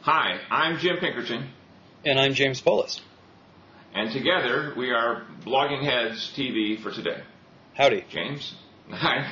Hi, I'm Jim Pinkerton. And I'm James Polis. And together we are Blogging Heads TV for today. Howdy. James? Hi.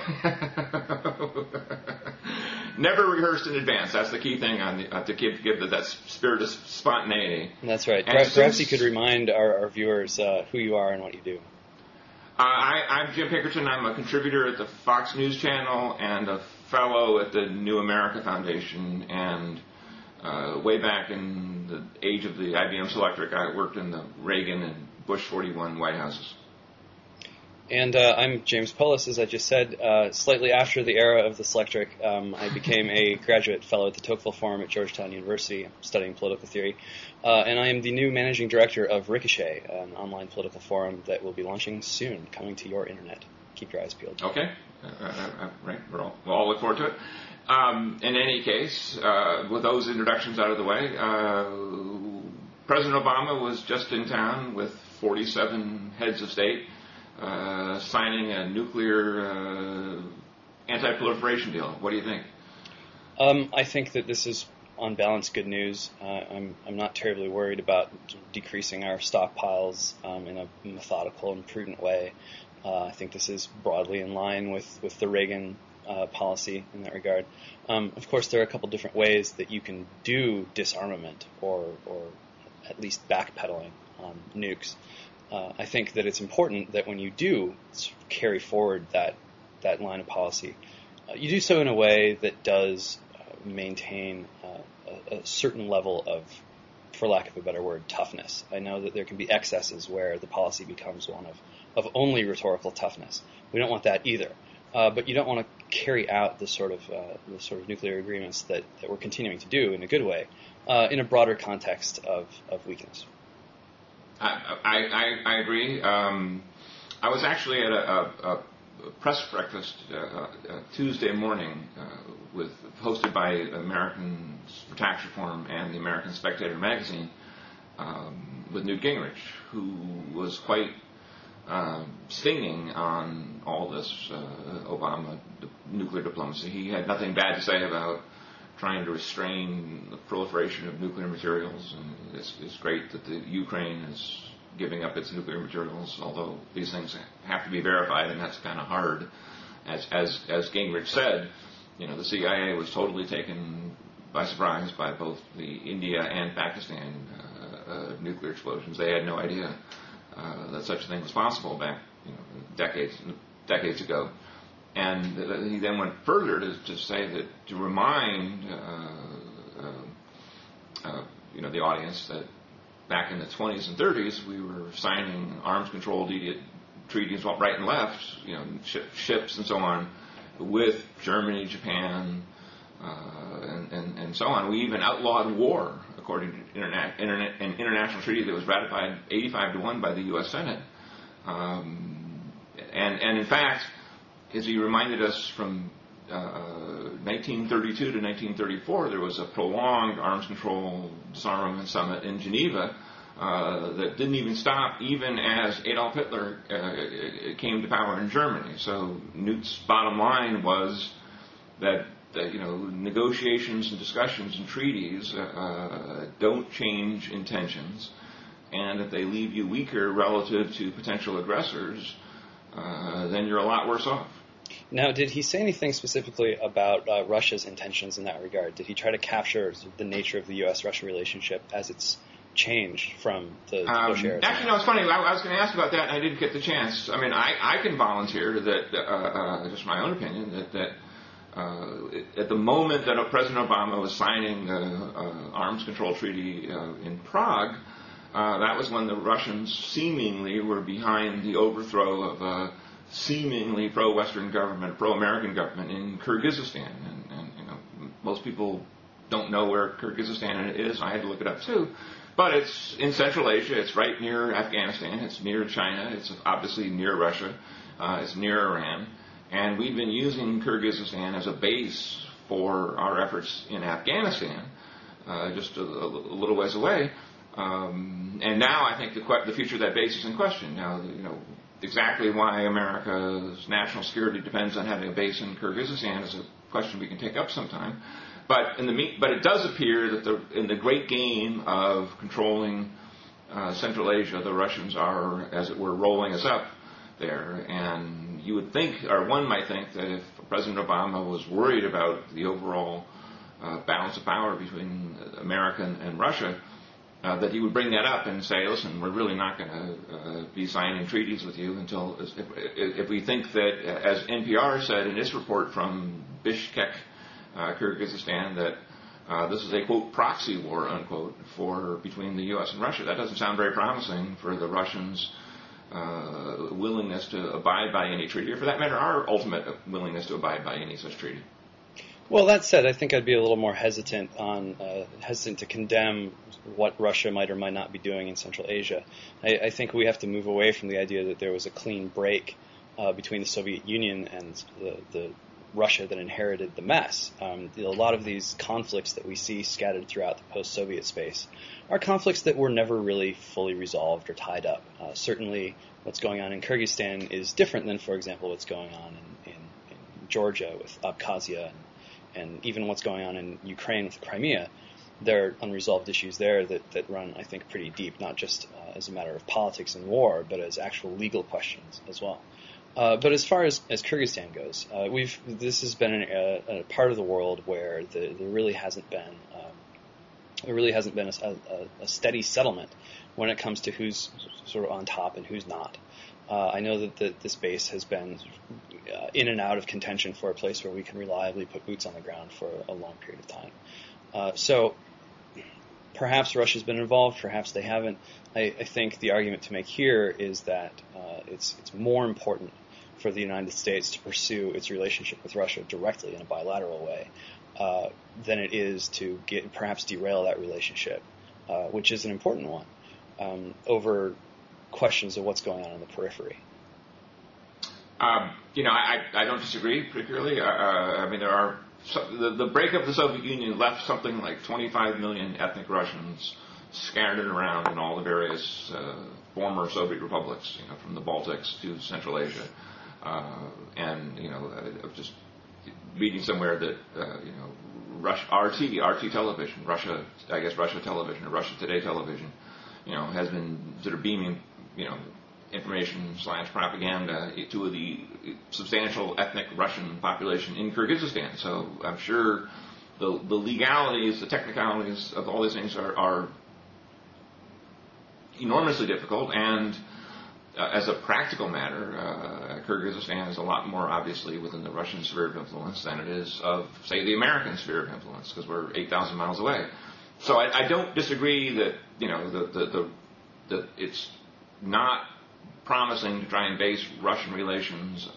Never rehearsed in advance. That's the key thing to give that spirit of spontaneity. That's right. Perhaps you could remind our viewers who you are and what you do. I'm Jim Pinkerton. I'm a contributor at the Fox News Channel and a fellow at the New America Foundation. And way back in the age of the IBM Selectric, I worked in the Reagan and Bush 41 White Houses. And I'm James Polis, as I just said. Slightly after the era of the Selectric, I became a graduate fellow at the Tocqueville Forum at Georgetown University, studying political theory. And I am the new managing director of Ricochet, an online political forum that will be launching soon, coming to your internet. Keep your eyes peeled. Okay. Right. We'll all look forward to it. In any case, with those introductions out of the way, President Obama was just in town with 47 heads of state, signing a nuclear anti-proliferation deal. What do you think? I think that this is, on balance, good news. I'm not terribly worried about decreasing our stockpiles in a methodical and prudent way. I think this is broadly in line with the Reagan policy in that regard. Of course, there are a couple different ways that you can do disarmament or at least backpedaling on nukes. I think that it's important that when you do carry forward that line of policy, you do so in a way that does maintain a certain level of, for lack of a better word, toughness. I know that there can be excesses where the policy becomes one of only rhetorical toughness. We don't want that either. But you don't want to carry out the sort of nuclear agreements that we're continuing to do in a good way in a broader context of weakness. I agree. I was actually at a press breakfast Tuesday morning hosted by Americans for Tax Reform and the American Spectator magazine with Newt Gingrich, who was quite stinging on all this Obama nuclear diplomacy. He had nothing bad to say about trying to restrain the proliferation of nuclear materials, and it's great that the Ukraine is giving up its nuclear materials, although these things have to be verified, and that's kind of hard. As Gingrich said, the CIA was totally taken by surprise by both the India and Pakistan nuclear explosions. They had no idea that such a thing was possible back, decades ago. And he then went further to say that to remind the audience that back in the 20s and 30s we were signing arms control treaties right and left, ships and so on, with Germany, Japan, and so on. We even outlawed war, according to an international treaty that was ratified 85-1 by the U.S. Senate. And in fact, as he reminded us, from 1932 to 1934, there was a prolonged arms control disarmament summit in Geneva that didn't even stop even as Adolf Hitler came to power in Germany. So Newt's bottom line was that negotiations and discussions and treaties don't change intentions, and if they leave you weaker relative to potential aggressors, then you're a lot worse off. Now, did he say anything specifically about Russia's intentions in that regard? Did he try to capture the nature of the U.S.-Russia relationship as it's changed from the Bush era? Actually, no, it's funny. I was going to ask about that, and I didn't get the chance. I mean, I can volunteer that, just my own opinion, that at the moment that President Obama was signing the arms control treaty in Prague, that was when the Russians seemingly were behind the overthrow of a seemingly pro-Western government, pro-American government in Kyrgyzstan. And most people don't know where Kyrgyzstan is. I had to look it up too. But it's in Central Asia. It's right near Afghanistan. It's near China. It's obviously near Russia. It's near Iran. And we've been using Kyrgyzstan as a base for our efforts in Afghanistan, just a little ways away. And now I think the future of that base is in question. Now, exactly why America's national security depends on having a base in Kyrgyzstan is a question we can take up sometime. but it does appear that in the great game of controlling Central Asia, the Russians are, as it were, rolling us up there. And you would think, or one might think, that if President Obama was worried about the overall balance of power between America and Russia, that he would bring that up and say, listen, we're really not going to be signing treaties with you until, if we think that, as NPR said in its report from Bishkek, Kyrgyzstan, that this is a, quote, proxy war, unquote, between the U.S. and Russia. That doesn't sound very promising for the Russians' willingness to abide by any treaty, or for that matter, our ultimate willingness to abide by any such treaty. Well, that said, I think I'd be a little more hesitant to condemn what Russia might or might not be doing in Central Asia. I think we have to move away from the idea that there was a clean break between the Soviet Union and the Russia that inherited the mess. A lot of these conflicts that we see scattered throughout the post-Soviet space are conflicts that were never really fully resolved or tied up. Certainly, what's going on in Kyrgyzstan is different than, for example, what's going on in Georgia with Abkhazia, and even what's going on in Ukraine with Crimea. There are unresolved issues there that run, I think, pretty deep, not just as a matter of politics and war, but as actual legal questions as well. But as far as Kyrgyzstan goes, this has been a part of the world where there really hasn't been a steady settlement when it comes to who's sort of on top and who's not. I know that this base has been in and out of contention for a place where we can reliably put boots on the ground for a long period of time. So perhaps Russia's been involved, perhaps they haven't. I think the argument to make here is that it's more important for the United States to pursue its relationship with Russia directly in a bilateral way than it is to perhaps derail that relationship, which is an important one, over questions of what's going on in the periphery. I don't disagree particularly. I mean, the breakup of the Soviet Union left something like 25 million ethnic Russians scattered around in all the various former Soviet republics, from the Baltics to Central Asia. I was just reading somewhere that RT television, Russia television, or Russia Today television, has been sort of beaming, information / propaganda to the substantial ethnic Russian population in Kyrgyzstan. So I'm sure the legalities, the technicalities of all these things are enormously difficult, and as a practical matter, Kyrgyzstan is a lot more obviously within the Russian sphere of influence than it is of, say, the American sphere of influence, because we're 8,000 miles away. So I don't disagree that that it's not promising to try and base U.S. Russian relations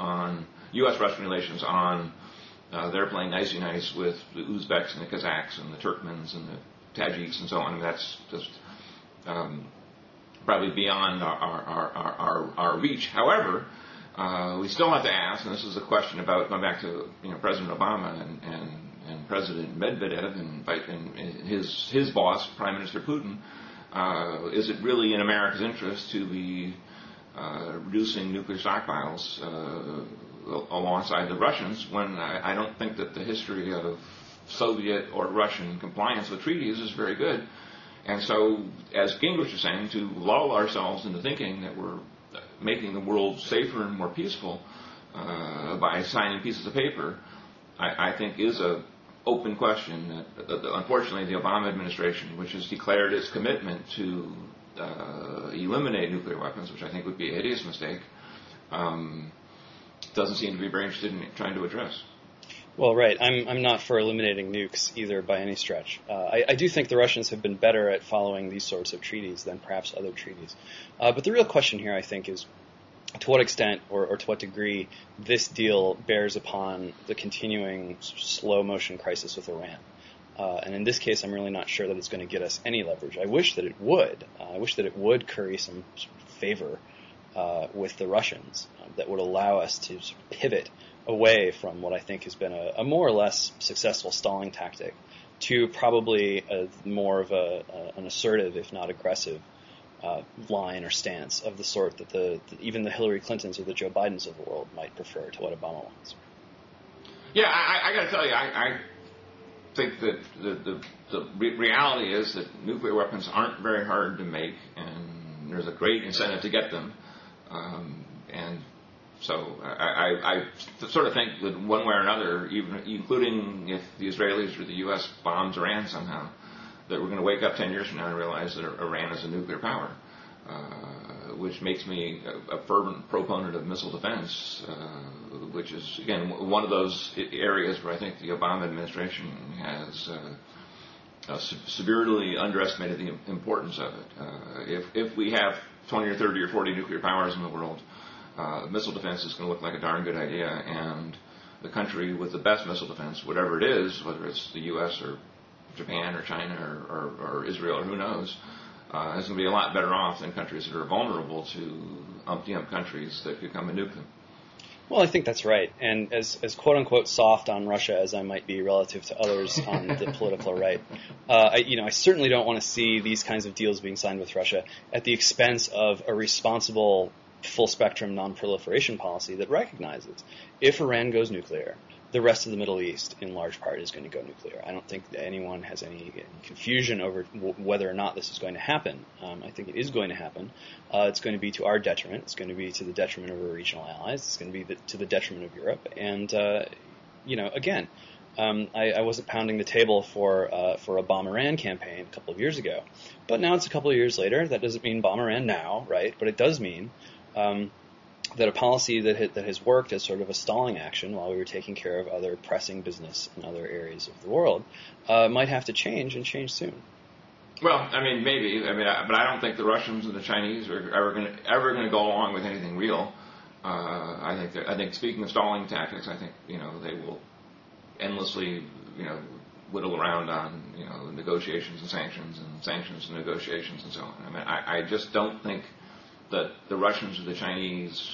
on they're playing nicey-nice with the Uzbeks and the Kazakhs and the Turkmens and the Tajiks and so on. I mean, that's just probably beyond our reach. However, we still have to ask, and this is a question about going back to President Obama and President Medvedev and his boss, Prime Minister Putin. Is it really in America's interest to be reducing nuclear stockpiles alongside the Russians, when I don't think that the history of Soviet or Russian compliance with treaties is very good? And so, as Gingrich is saying, to lull ourselves into thinking that we're making the world safer and more peaceful by signing pieces of paper, I think is a open question that unfortunately the Obama administration, which has declared its commitment to eliminate nuclear weapons, which I think would be a hideous mistake, doesn't seem to be very interested in trying to address. Well, right. I'm not for eliminating nukes either by any stretch. I do think the Russians have been better at following these sorts of treaties than perhaps other treaties. But the real question here, I think, is to what extent or to what degree this deal bears upon the continuing slow-motion crisis with Iran. And in this case, I'm really not sure that it's going to get us any leverage. I wish that it would. I wish that it would curry some favor with the Russians that would allow us to sort of pivot away from what I think has been a more or less successful stalling tactic to probably more of an assertive, if not aggressive, line or stance of the sort that even the Hillary Clintons or the Joe Bidens of the world might prefer to what Obama wants. Yeah, I got to tell you, think that the reality is that nuclear weapons aren't very hard to make, and there's a great incentive to get them. And so I sort of think that one way or another, even including if the Israelis or the U.S. bombs Iran somehow, that we're going to wake up 10 years from now and realize that Iran is a nuclear power, which makes me a fervent proponent of missile defense, which is, again, one of those areas where I think the Obama administration has severely underestimated the importance of it. If we have 20 or 30 or 40 nuclear powers in the world, missile defense is going to look like a darn good idea, and the country with the best missile defense, whatever it is, whether it's the U.S. or Japan or China or Israel or who knows, is going to be a lot better off than countries that are vulnerable to umpty-ump countries that could come and nuke them. Well, I think that's right. And as quote-unquote soft on Russia as I might be relative to others on the political right, I certainly don't want to see these kinds of deals being signed with Russia at the expense of a responsible full-spectrum non-proliferation policy that recognizes if Iran goes nuclear, the rest of the Middle East, in large part, is going to go nuclear. I don't think that anyone has any confusion over whether or not this is going to happen. I think it is going to happen. It's going to be to our detriment. It's going to be to the detriment of our regional allies. It's going to be to the detriment of Europe. And, again, I wasn't pounding the table for a bomb Iran campaign a couple of years ago. But now it's a couple of years later. That doesn't mean bomb Iran now, right? But it does mean that a policy that has worked as sort of a stalling action while we were taking care of other pressing business in other areas of the world might have to change, and change soon. Well, I mean, maybe. But I don't think the Russians and the Chinese are ever going to go along with anything real. I think speaking of stalling tactics, I think they will endlessly whittle around on negotiations and sanctions and negotiations and so on. I mean, I just don't think that the Russians or the Chinese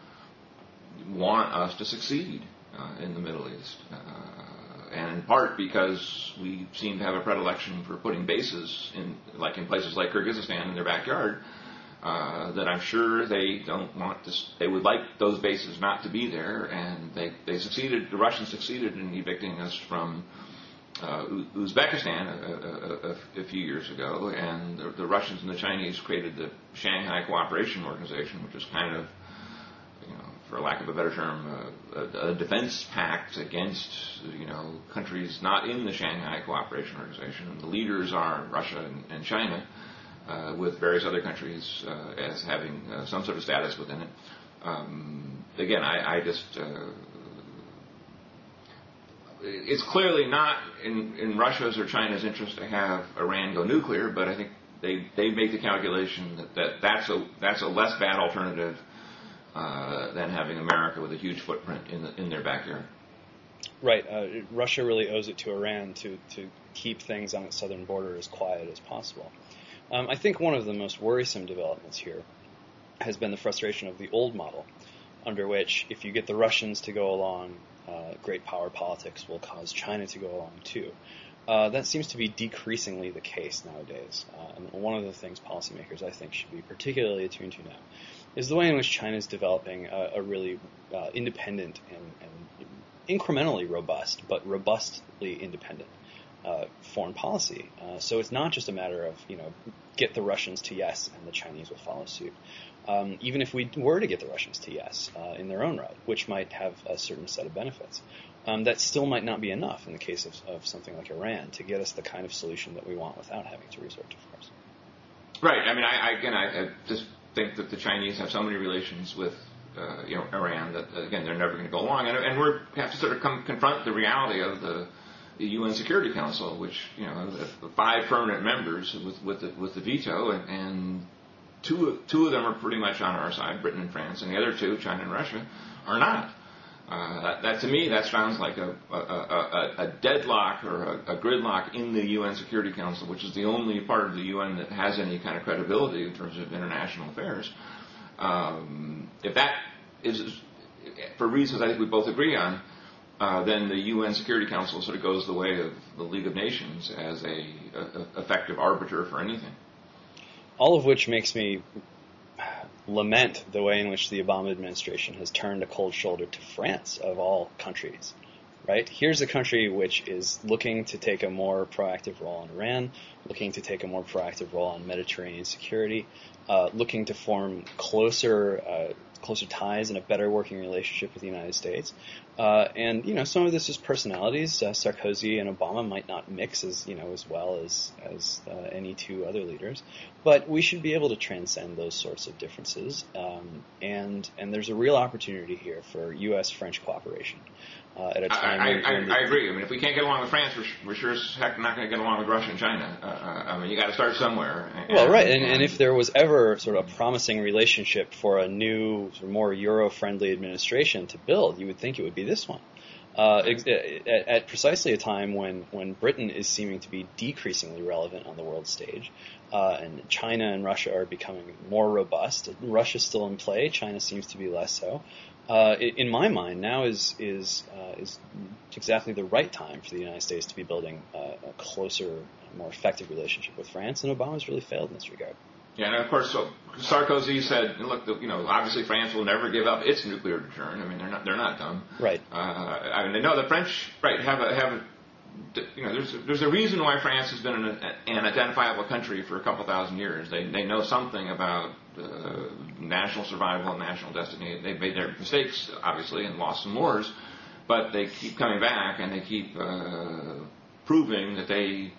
want us to succeed in the Middle East, and in part because we seem to have a predilection for putting bases in places like Kyrgyzstan in their backyard. That I'm sure they don't want to. They would like those bases not to be there, and they succeeded. The Russians succeeded in evicting us from Uzbekistan a few years ago, and the Russians and the Chinese created the Shanghai Cooperation Organization, which is kind of, for lack of a better term, a defense pact against countries not in the Shanghai Cooperation Organization. And the leaders are Russia and China, with various other countries as having some sort of status within it. Again, I just. It's clearly not in Russia's or China's interest to have Iran go nuclear, but I think they make the calculation that's a less bad alternative than having America with a huge footprint in their backyard. Right. Russia really owes it to Iran to keep things on its southern border as quiet as possible. I think one of the most worrisome developments here has been the frustration of the old model, under which if you get the Russians to go along, great power politics will cause China to go along too. That seems to be decreasingly the case nowadays. And one of the things policymakers, I think, should be particularly attuned to now is the way in which China is developing a really independent and incrementally robust, but robustly independent foreign policy. So it's not just a matter of, get the Russians to yes and the Chinese will follow suit. Even if we were to get the Russians to yes in their own right, which might have a certain set of benefits, that still might not be enough in the case of something like Iran to get us the kind of solution that we want without having to resort to force. Right. I mean, I just think that the Chinese have so many relations with Iran that, again, they're never going to go along. And we have to sort of confront the reality of the UN Security Council, which, the 5 permanent members with the veto, and two of them are pretty much on our side, Britain and France, and the other 2, China and Russia, are not. That to me, that sounds like a deadlock or a gridlock in the UN Security Council, which is the only part of the UN that has any kind of credibility in terms of international affairs. If that is, for reasons I think we both agree on, then the UN Security Council sort of goes the way of the League of Nations as a effective arbiter for anything. All of which makes me lament the way in which the Obama administration has turned a cold shoulder to France, of all countries, right? Here's a country which is looking to take a more proactive role in Iran, looking to take a more proactive role on Mediterranean security, looking to form closer ties and a better working relationship with the United States. And some of this is personalities. Sarkozy and Obama might not mix as well as any two other leaders, but we should be able to transcend those sorts of differences. And there's a real opportunity here for U.S.-French cooperation at a time. I agree. I mean, if we can't get along with France, we're sure as heck not going to get along with Russia and China. I mean, you got to start somewhere. Well, right. And if there was ever sort of a promising relationship for a new, sort of more Euro-friendly administration to build, you would think it would be this one. At precisely a time when Britain is seeming to be decreasingly relevant on the world stage, and China and Russia are becoming more robust. Russia's still in play. China seems to be less so. In my mind, now is exactly the right time for the United States to be building a closer, more effective relationship with France, and Obama's really failed in this regard. Yeah, and of course, so Sarkozy said, "Look, obviously France will never give up its nuclear deterrent. I mean, they're not dumb, right? I mean, they know the French, right? There's a reason why France has been an identifiable country for a couple thousand years. They know something about national survival and national destiny. They've made their mistakes, obviously, and lost some wars, but they keep coming back and they keep proving that they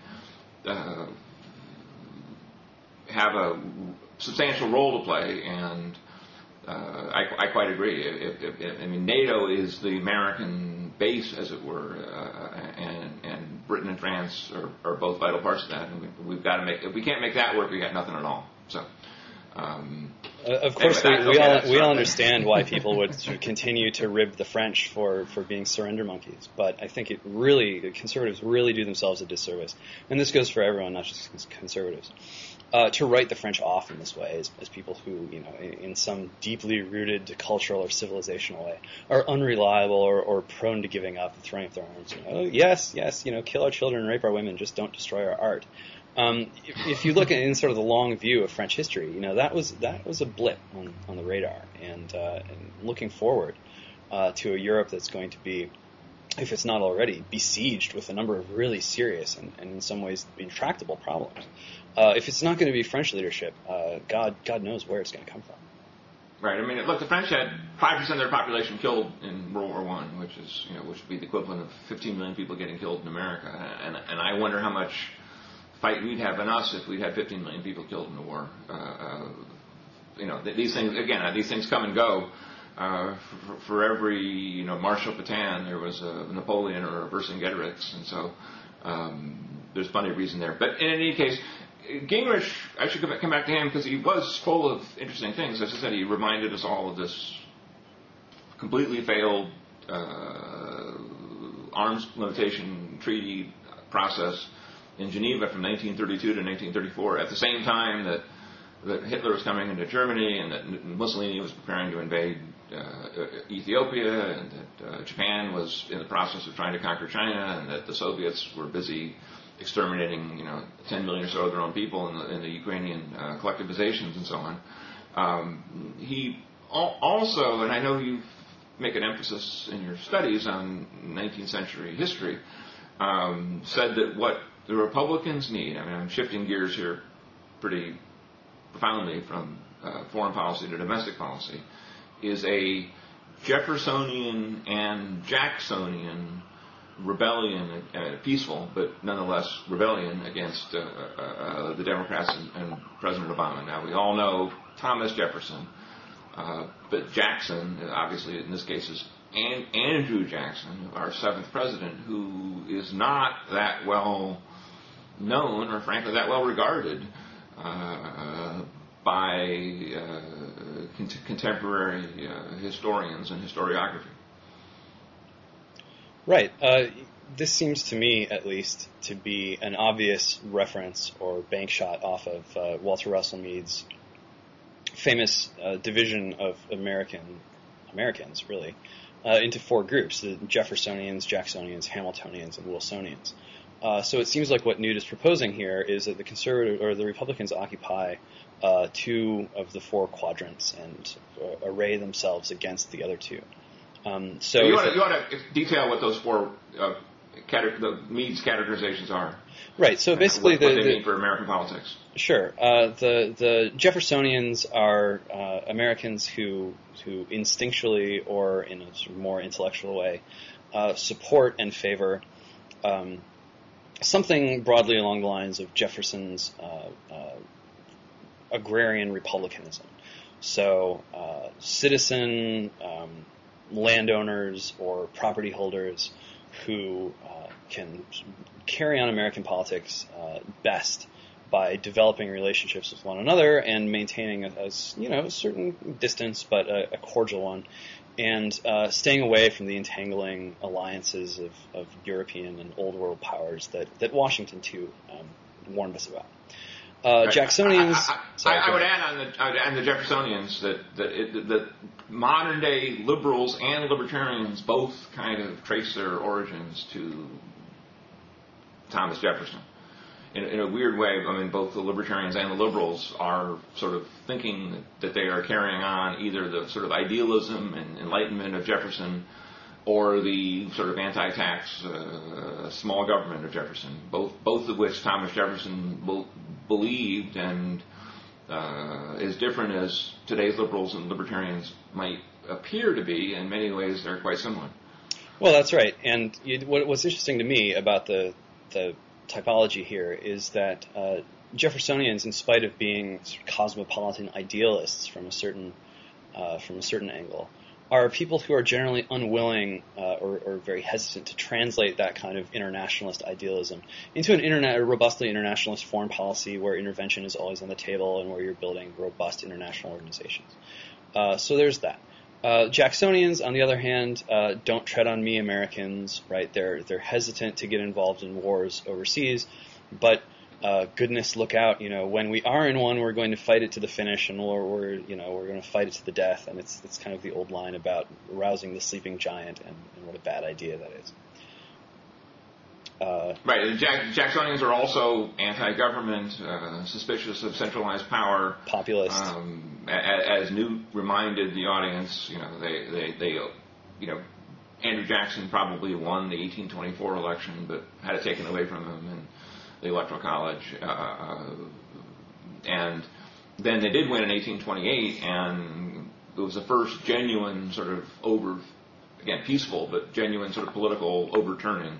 have a substantial role to play, and I quite agree. I mean, NATO is the American base, as it were, and Britain and France are both vital parts of that. And we've got to make. If we can't make that work, we got nothing at all. So. Of course, we all understand why people would sort of continue to rib the French for being surrender monkeys, but I think conservatives really do themselves a disservice, and this goes for everyone, not just conservatives, to write the French off in this way as people who, in some deeply rooted cultural or civilizational way, are unreliable or prone to giving up and throwing up their arms. Yes, kill our children and rape our women, just don't destroy our art. If you look in sort of the long view of French history, that was a blip on the radar, and looking forward to a Europe that's going to be, if it's not already, besieged with a number of really serious and in some ways intractable problems. If it's not going to be French leadership, God knows where it's going to come from. Right. I mean, look, the French had 5% of their population killed in World War I, which would be the equivalent of 15 million people getting killed in America, and I wonder how much fight we'd have in us if we'd had 15 million people killed in the war. These things come and go. For every Marshal Pétain, there was a Napoleon or a Vercingetorix, and so there's plenty of reason there. But in any case, Gingrich, I should come back to him because he was full of interesting things. As I said, he reminded us all of this completely failed arms limitation treaty process in Geneva from 1932 to 1934, at the same time that Hitler was coming into Germany and that Mussolini was preparing to invade Ethiopia, and that Japan was in the process of trying to conquer China, and that the Soviets were busy exterminating 10 million or so of their own people in the Ukrainian collectivizations and so on. He also, and I know you make an emphasis in your studies on 19th century history, said that what the Republicans need, I mean, I'm shifting gears here pretty profoundly from foreign policy to domestic policy, is a Jeffersonian and Jacksonian rebellion, peaceful but nonetheless rebellion against the Democrats and President Obama. Now, we all know Thomas Jefferson, but Jackson, obviously in this case, is Andrew Jackson, our seventh president, who is not that well known or frankly that well regarded by contemporary historians and historiography. Right. This seems to me, at least, to be an obvious reference or bank shot off of Walter Russell Mead's famous division of Americans, really, into four groups: the Jeffersonians, Jacksonians, Hamiltonians, and Wilsonians. So it seems like what Newt is proposing here is that the Republicans occupy two of the four quadrants and array themselves against the other two. So you ought to detail what those four the Meade's categorizations are. Right. So basically, what they mean for American politics. Sure. The Jeffersonians are Americans who instinctually or in a sort of more intellectual way support and favor something broadly along the lines of Jefferson's agrarian republicanism. So citizen landowners or property holders who can carry on American politics best by developing relationships with one another and maintaining a certain distance, but a cordial one, and staying away from the entangling alliances of European and Old World powers that Washington too warned us about. Right. Jacksonians. I would add on the Jeffersonians that modern day liberals and libertarians both kind of trace their origins to Thomas Jefferson. In a weird way, I mean, both the libertarians and the liberals are sort of thinking that they are carrying on either the sort of idealism and enlightenment of Jefferson or the sort of anti-tax small government of Jefferson, both of which Thomas Jefferson believed, and as different as today's liberals and libertarians might appear to be, in many ways they're quite similar. Well, that's right. And what's interesting to me about the typology here is that Jeffersonians, in spite of being sort of cosmopolitan idealists from a certain angle, are people who are generally unwilling or very hesitant to translate that kind of internationalist idealism into a robustly internationalist foreign policy where intervention is always on the table and where you're building robust international organizations. So there's that. Jacksonians, on the other hand, don't tread on me, Americans. Right? They're hesitant to get involved in wars overseas, but goodness, look out! When we are in one, we're going to fight it to the finish, and we're going to fight it to the death. And it's kind of the old line about rousing the sleeping giant, and what a bad idea that is. Right. And Jacksonians are also anti-government, suspicious of centralized power, populist. As Newt reminded the audience, they Andrew Jackson probably won the 1824 election, but had it taken away from him in the Electoral College, and then they did win in 1828, and it was the first genuine sort of peaceful but genuine sort of political overturning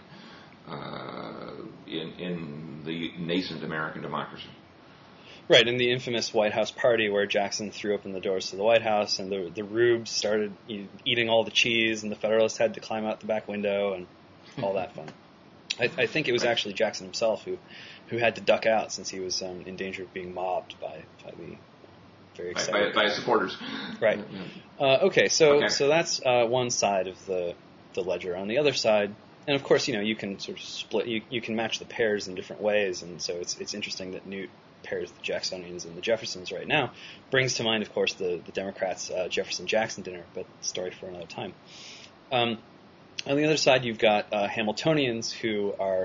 in the nascent American democracy. Right, in the infamous White House party where Jackson threw open the doors to the White House and the rubes started eating all the cheese and the Federalists had to climb out the back window and all that fun. I think it was actually Jackson himself who had to duck out since he was in danger of being mobbed by the very excited by his supporters. Right. Okay, so that's one side of the ledger. On the other side, and of course, you can sort of split. You can match the pairs in different ways, and so it's interesting that Newt pairs the Jacksonians and the Jeffersons right now. Brings to mind, of course, the Democrats' Jefferson-Jackson dinner, but story for another time. On the other side, you've got Hamiltonians who are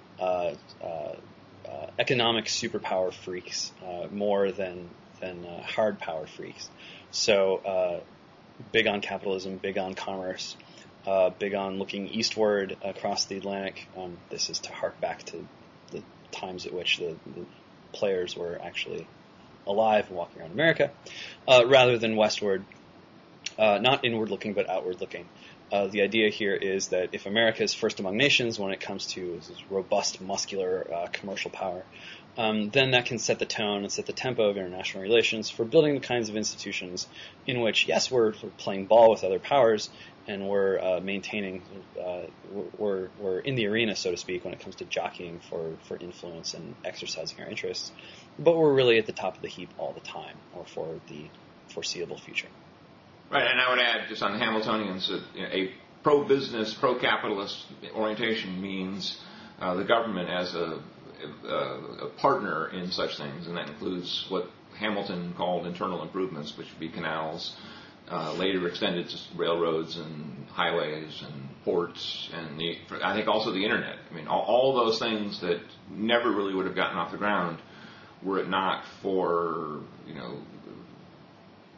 economic superpower freaks more than hard power freaks. So big on capitalism, big on commerce, big on looking eastward across the Atlantic. This is to hark back to the times at which the players were actually alive and walking around America, rather than westward, not inward looking but outward looking. The idea here is that if America is first among nations when it comes to this robust, muscular commercial power, then that can set the tone and set the tempo of international relations for building the kinds of institutions in which, yes, we're playing ball with other powers and we're maintaining, we're in the arena, so to speak, when it comes to jockeying for influence and exercising our interests, but we're really at the top of the heap all the time, or for the foreseeable future. Right, and I would add, just on the Hamiltonians, that a pro-business, pro-capitalist orientation means the government as a partner in such things, and that includes what Hamilton called internal improvements, which would be canals, later extended to railroads and highways and ports, and I think also the internet. I mean, all those things that never really would have gotten off the ground were it not for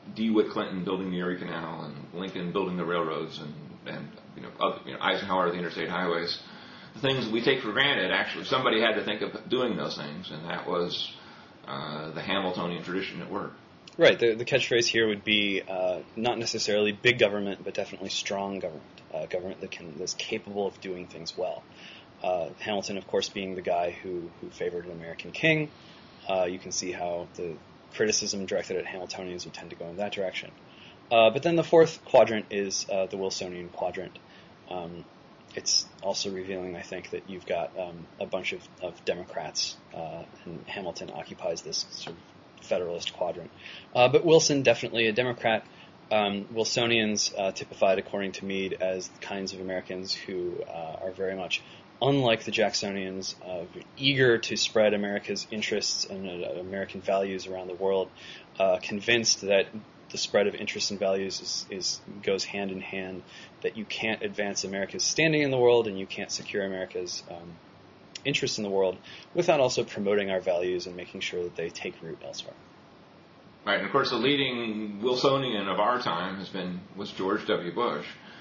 DeWitt Clinton building the Erie Canal and Lincoln building the railroads and Eisenhower the interstate highways. The things we take for granted, actually, somebody had to think of doing those things, and that was the Hamiltonian tradition at work. Right. The catchphrase here would be not necessarily big government, but definitely strong government, government that's capable of doing things well. Hamilton, of course, being the guy who favored an American king. You can see how the criticism directed at Hamiltonians would tend to go in that direction. But then the fourth quadrant is the Wilsonian quadrant. It's also revealing, I think, that you've got a bunch of Democrats, and Hamilton occupies this sort of Federalist quadrant. But Wilson, definitely a Democrat. Wilsonians typified, according to Mead, as the kinds of Americans who are very much unlike the Jacksonians, eager to spread America's interests and American values around the world, convinced that the spread of interests and values goes hand in hand, that you can't advance America's standing in the world and you can't secure America's interests in the world without also promoting our values and making sure that they take root elsewhere. Right, and of course the leading Wilsonian of our time was George W. Bush,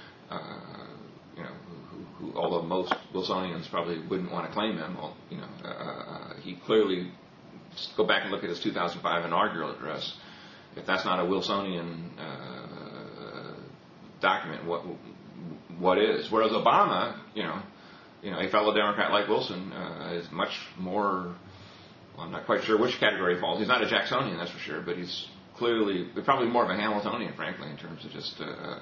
who, although most Wilsonians probably wouldn't want to claim him, he clearly, go back and look at his 2005 inaugural address. If that's not a Wilsonian document, what is? Whereas Obama, a fellow Democrat like Wilson, is much more. Well, I'm not quite sure which category he falls. He's not a Jacksonian, that's for sure, but he's probably more of a Hamiltonian, frankly, in terms of just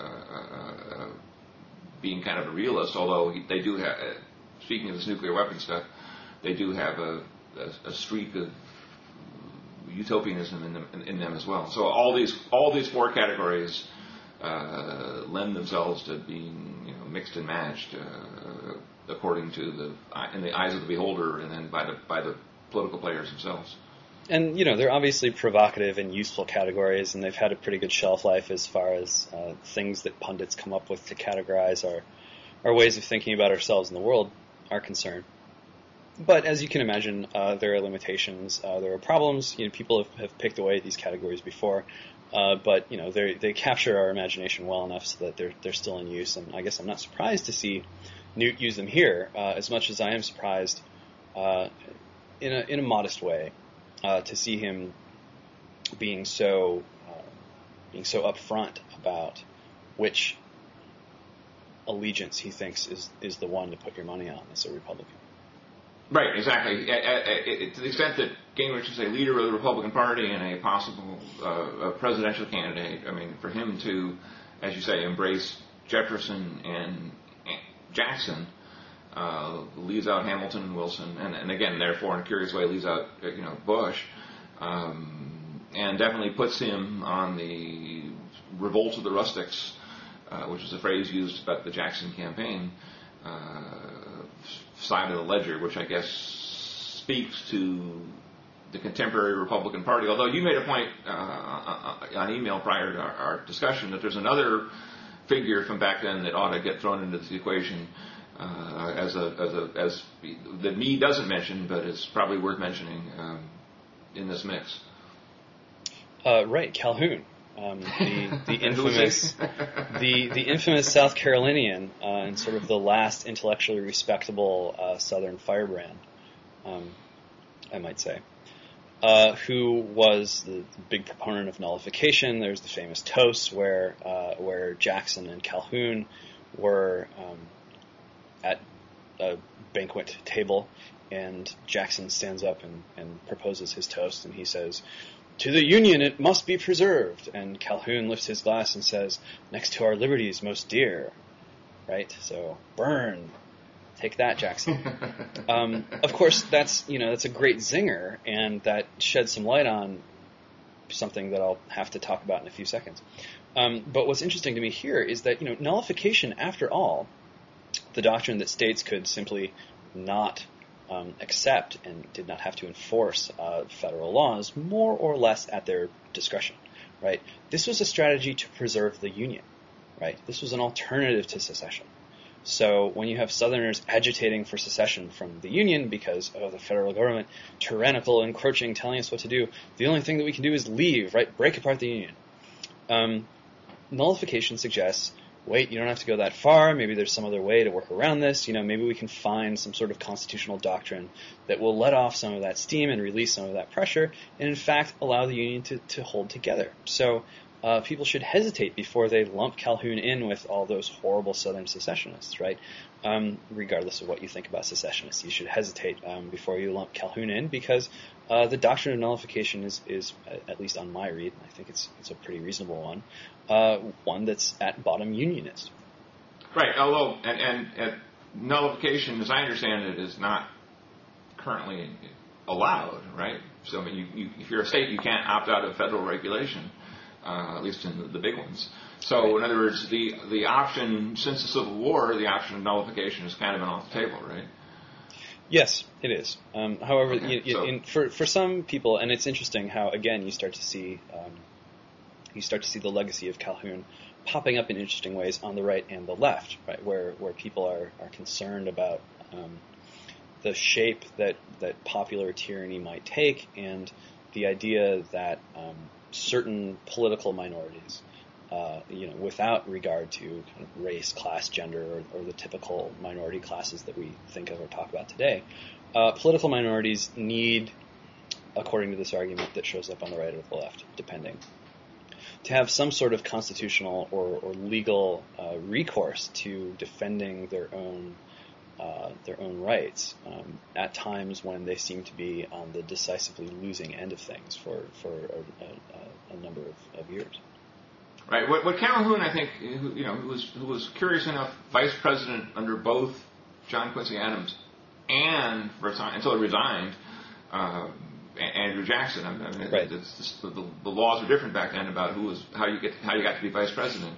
being kind of a realist. Although they do have, speaking of this nuclear weapon stuff, they do have a streak of utopianism in them as well. So all these four categories lend themselves to being mixed and matched according to in the eyes of the beholder, and then by the political players themselves. And they're obviously provocative and useful categories, and they've had a pretty good shelf life as far as things that pundits come up with to categorize our ways of thinking about ourselves and the world are concerned. But as you can imagine, there are limitations. There are problems. People have picked away at these categories before, but they capture our imagination well enough so that they're still in use. And I guess I'm not surprised to see Newt use them here, as much as I am surprised, in a modest way, to see him being so upfront about which allegiance he thinks is the one to put your money on as a Republican. Right, exactly. To the extent that Gingrich is a leader of the Republican Party and a possible presidential candidate, I mean, for him to, as you say, embrace Jefferson and Jackson, leaves out Hamilton and Wilson, and again, therefore, in a curious way, leaves out Bush, and definitely puts him on the revolt of the rustics, which is a phrase used about the Jackson campaign, side of the ledger, which I guess speaks to the contemporary Republican Party. Although you made a point on email prior to our discussion that there's another figure from back then that ought to get thrown into this equation that Mead doesn't mention, but it's probably worth mentioning in this mix. Right, Calhoun. The infamous the infamous South Carolinian and sort of the last intellectually respectable Southern firebrand, I might say, who was the big proponent of nullification. There's the famous toast where Jackson and Calhoun were at a banquet table, and Jackson stands up and proposes his toast, and he says, "To the Union it must be preserved." And Calhoun lifts his glass and says, "Next to our liberties most dear." Right? So, burn. Take that, Jackson. Of course, that's a great zinger, and that sheds some light on something that I'll have to talk about in a few seconds. But what's interesting to me here is that, nullification, after all, the doctrine that states could simply not accept and did not have to enforce federal laws, more or less at their discretion, right? This was a strategy to preserve the Union, right? This was an alternative to secession. So when you have Southerners agitating for secession from the Union because of the federal government, tyrannical, encroaching, telling us what to do, the only thing that we can do is leave, right? Break apart the Union. Nullification suggests, wait, you don't have to go that far. Maybe there's some other way to work around this. Maybe we can find some sort of constitutional doctrine that will let off some of that steam and release some of that pressure, and in fact allow the Union to hold together. So people should hesitate before they lump Calhoun in with all those horrible Southern secessionists, right? Regardless of what you think about secessionists, you should hesitate before you lump Calhoun in, because the doctrine of nullification is, at least on my read, I think it's a pretty reasonable one that's at bottom unionist. Right, although and nullification, as I understand it, is not currently allowed, right? So I mean, if you're a state, you can't opt out of federal regulation, at least in the big ones. So right. In other words, the option, since the Civil War, the option of nullification has kind of been off the table, right? Yes, it is. However, okay, for some people, and it's interesting how, again, you start to see the legacy of Calhoun popping up in interesting ways on the right and the left, right, where people are concerned about the shape that popular tyranny might take, and the idea that certain political minorities, without regard to kind of race, class, gender, or the typical minority classes that we think of or talk about today, political minorities need, according to this argument that shows up on the right or the left, depending, to have some sort of constitutional or legal recourse to defending their own rights at times when they seem to be on the decisively losing end of things for a number of years. Right. What Calhoun, I think, who was curious enough, vice president under both John Quincy Adams and until he resigned, Andrew Jackson. I mean, right. The laws were different back then about how you got to be vice president.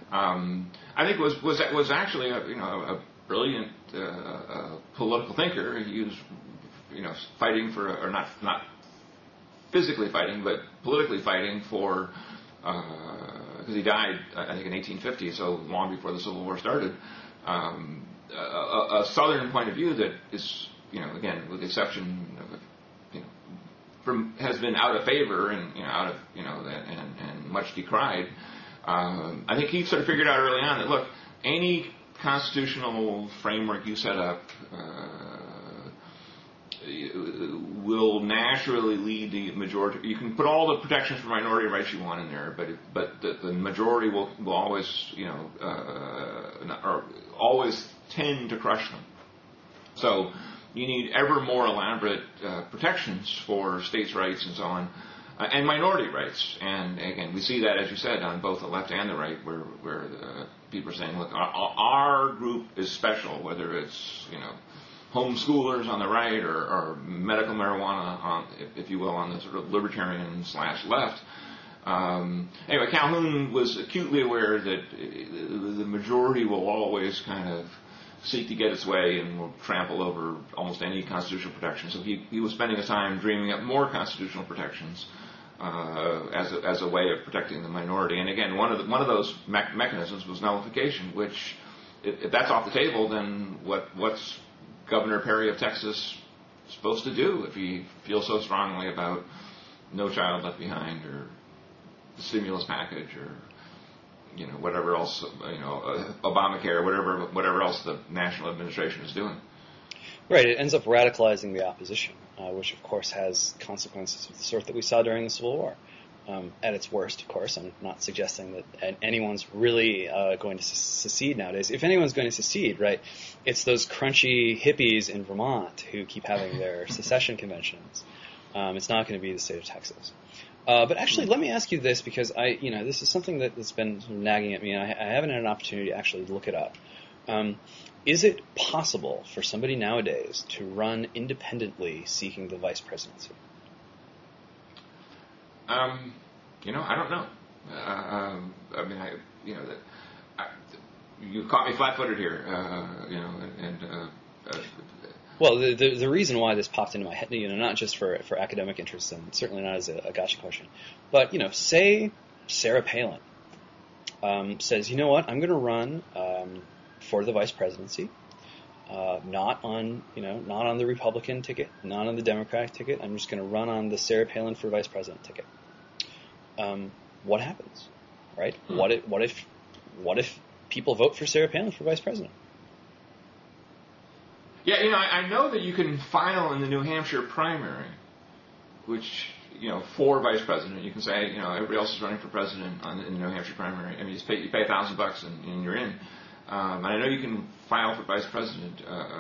I think was actually a brilliant political thinker. He was fighting for, or not physically fighting, but politically fighting for. Because he died, I think, in 1850, so long before the Civil War started. A Southern point of view that is, again, with the exception of, has been out of favor and and much decried. I think he sort of figured out early on that, look, any constitutional framework you set up will naturally lead the majority. You can put all the protections for minority rights you want in there, but the majority will always always tend to crush them. So you need ever more elaborate protections for states' rights and so on, and minority rights. And again, we see that, as you said, on both the left and the right, where people are saying, look, our group is special, whether it's homeschoolers on the right or medical marijuana, on, if you will, on the sort of libertarian / left. Anyway, Calhoun was acutely aware that the majority will always kind of seek to get its way and will trample over almost any constitutional protection. So he was spending his time dreaming up more constitutional protections as a way of protecting the minority. And again, one of those mechanisms was nullification, which, if that's off the table, then what's Governor Perry of Texas supposed to do if he feels so strongly about No Child Left Behind or the stimulus package or whatever else, Obamacare, whatever else the national administration is doing? Right. It ends up radicalizing the opposition, which of course has consequences of the sort that we saw during the Civil War. At its worst, of course, I'm not suggesting that anyone's really going to secede nowadays. If anyone's going to secede, right, it's those crunchy hippies in Vermont who keep having their secession conventions. It's not going to be the state of Texas. But actually, let me ask you this, because this is something that's been sort of nagging at me, and I haven't had an opportunity to actually look it up. Is it possible for somebody nowadays to run independently seeking the vice presidency? I don't know. You caught me flat-footed here. Well, the reason why this popped into my head, not just for academic interests and certainly not as a gotcha question, but say Sarah Palin says, you know what, I'm going to run for the vice presidency, not on the Republican ticket, not on the Democratic ticket. I'm just going to run on the Sarah Palin for vice president ticket. What happens? right? What if people vote for Sarah Palin for vice president? Yeah, I know that you can file in the New Hampshire primary, which, for vice president, you can say, everybody else is running for president in the New Hampshire primary. I mean, you pay $1,000 and you're in. And I know you can file for vice president.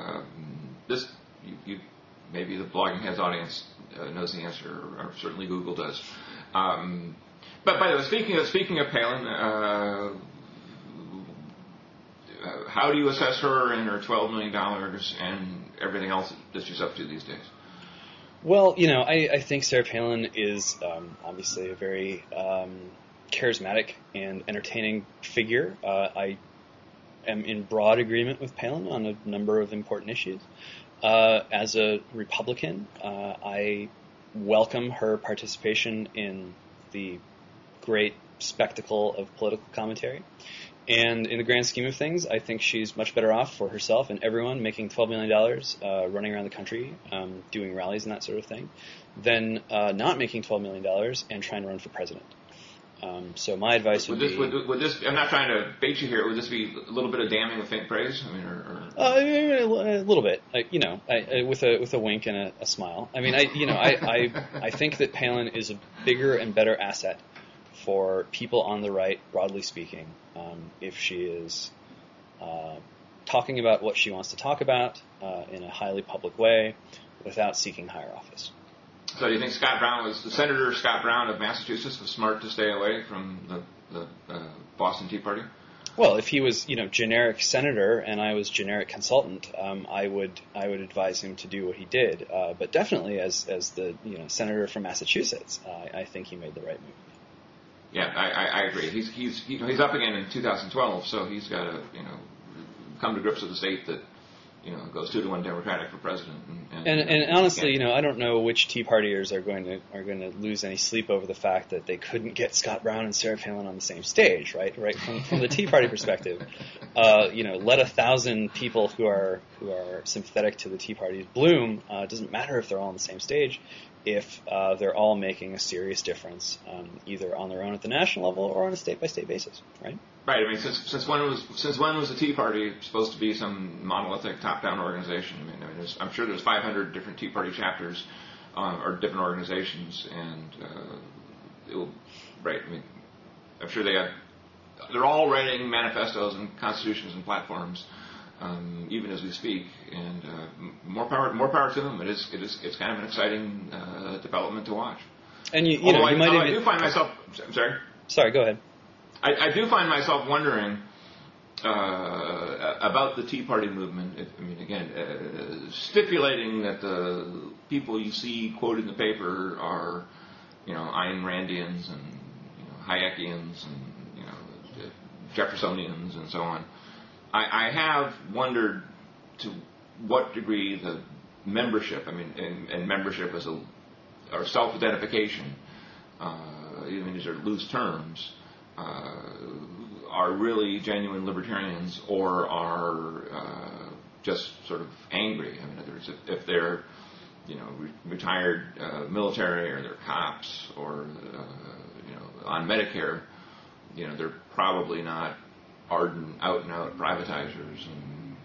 Maybe the Blogging Heads audience knows the answer, or certainly Google does. But by the way, speaking of Palin, how do you assess her and her $12 million and everything else that she's up to these days? Well, I think Sarah Palin is obviously a very charismatic and entertaining figure. I am in broad agreement with Palin on a number of important issues. As a Republican, I welcome her participation in the great spectacle of political commentary. And in the grand scheme of things, I think she's much better off for herself and everyone making $12 million running around the country, doing rallies and that sort of thing, than not making $12 million and trying to run for president. So my advice would be... Would this, I'm not trying to bait you here, would this be a little bit of damning with faint praise? I mean, a little bit, with a wink and a smile. I mean, I think that Palin is a bigger and better asset for people on the right, broadly speaking, if she is talking about what she wants to talk about in a highly public way without seeking higher office. So do you think Senator Scott Brown of Massachusetts was smart to stay away from the Boston Tea Party? Well, if he was, generic senator and I was generic consultant, I would advise him to do what he did. But definitely, as the senator from Massachusetts, I think he made the right move. Yeah, I agree. He's up again in 2012, so he's got to come to grips with the state that goes 2-1 Democratic for president. And honestly, I don't know which Tea Partiers are going to lose any sleep over the fact that they couldn't get Scott Brown and Sarah Palin on the same stage, right? Right from the Tea Party perspective, let 1,000 people who are sympathetic to the Tea Party bloom. It doesn't matter if they're all on the same stage, if they're all making a serious difference, either on their own at the national level or on a state-by-state basis, right? Right. I mean, since when was the Tea Party supposed to be some monolithic top-down organization? I mean, I'm sure there's 500 different Tea Party chapters or different organizations, and right. I mean, I'm sure they're all writing manifestos and constitutions and platforms, even as we speak. And more power to them. It's kind of an exciting development to watch. And I do find myself. I'm sorry. Sorry. Go ahead. I do find myself wondering about the Tea Party movement. I mean, again, stipulating that the people you see quoted in the paper are, Ayn Randians and Hayekians and Jeffersonians and so on. I have wondered to what degree the membership, and membership as or self-identification, even these are loose terms, are really genuine libertarians or are just sort of angry. I mean, in other words, if they're retired military or they're cops or on Medicare, they're probably not ardent out and out privatizers and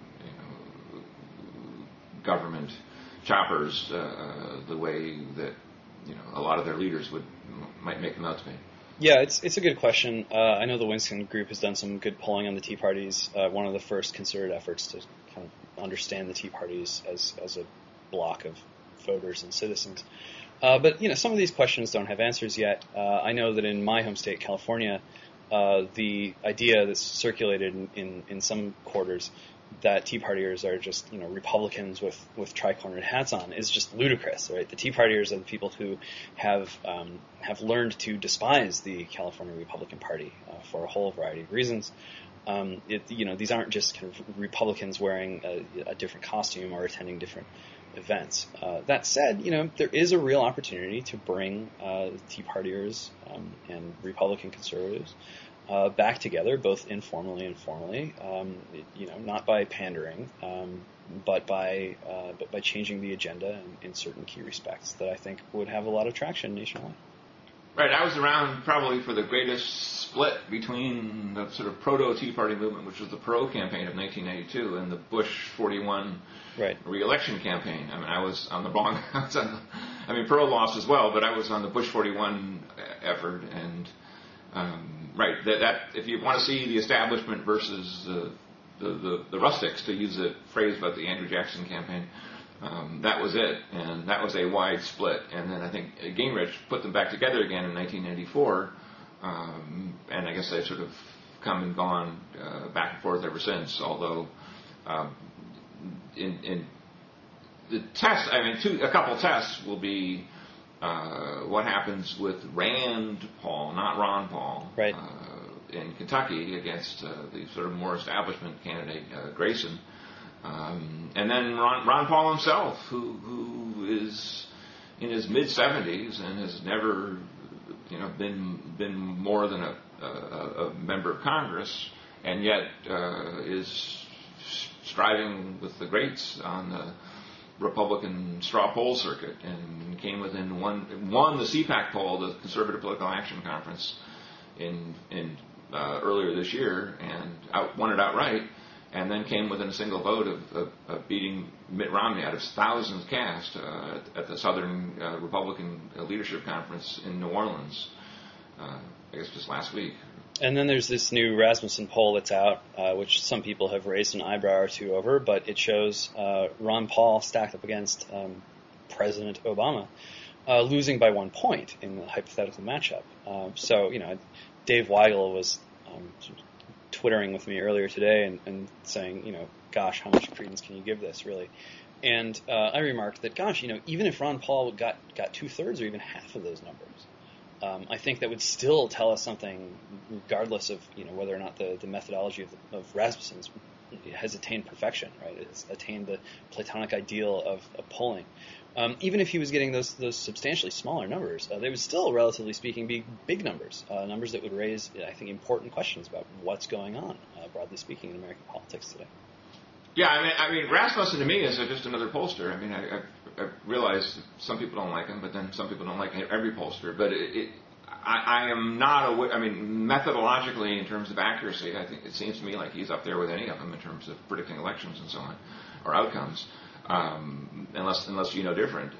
government choppers the way that a lot of their leaders might make them out to be. Yeah, it's a good question. I know the Winston Group has done some good polling on the Tea Parties. One of the first concerted efforts to kind of understand the Tea Parties as a block of voters and citizens. But some of these questions don't have answers yet. I know that in my home state, California, the idea that's circulated in some quarters that Tea Partiers are just Republicans with tri-cornered hats on is just ludicrous, right? The Tea Partiers are the people who have learned to despise the California Republican Party for a whole variety of reasons. These aren't just kind of Republicans wearing a different costume or attending different events. That said, there is a real opportunity to bring Tea Partiers and Republican conservatives back together, both informally and formally. Not by pandering, but by changing the agenda in certain key respects that I think would have a lot of traction nationwide. Right, I was around probably for the greatest split between the sort of proto-Tea Party movement, which was the Perot campaign of 1982, and the Bush 41 re-election campaign. I mean, I was on the wrong. Perot lost as well, but I was on the Bush 41 effort, and that if you want to see the establishment versus the rustics, to use a phrase about the Andrew Jackson campaign. That was it, and that was a wide split. And then I think Gingrich put them back together again in 1994, and I guess they've sort of come and gone back and forth ever since. Although in the test, a couple tests will be what happens with Rand Paul, not Ron Paul, right. In Kentucky against the sort of more establishment candidate Grayson. And then Ron Paul himself, who is in his mid-70s and has never, been more than a member of Congress, and yet is striving with the greats on the Republican straw poll circuit, and came within won the CPAC poll, the Conservative Political Action Conference, in earlier this year, and won it outright. And then came within a single vote of beating Mitt Romney out of thousands cast at the Southern Republican Leadership Conference in New Orleans, I guess just last week. And then there's this new Rasmussen poll that's out, which some people have raised an eyebrow or two over, but it shows Ron Paul stacked up against President Obama, losing by 1 point in the hypothetical matchup. Dave Weigel was twittering with me earlier today and saying, gosh, how much credence can you give this, really? And I remarked that, gosh, even if Ron Paul got 2/3 or even half of those numbers, I think that would still tell us something, regardless of whether or not the methodology of Rasmussen's has attained perfection, right? It's attained the Platonic ideal of polling. Even if he was getting those substantially smaller numbers, they would still, relatively speaking, be big numbers, numbers that would raise, I think, important questions about what's going on, broadly speaking, in American politics today. Yeah, Rasmussen to me is just another pollster. I realize that some people don't like him, but then some people don't like every pollster. But I am not aware. Methodologically, in terms of accuracy, I think it seems to me like he's up there with any of them in terms of predicting elections and so on, or outcomes. Unless you know different.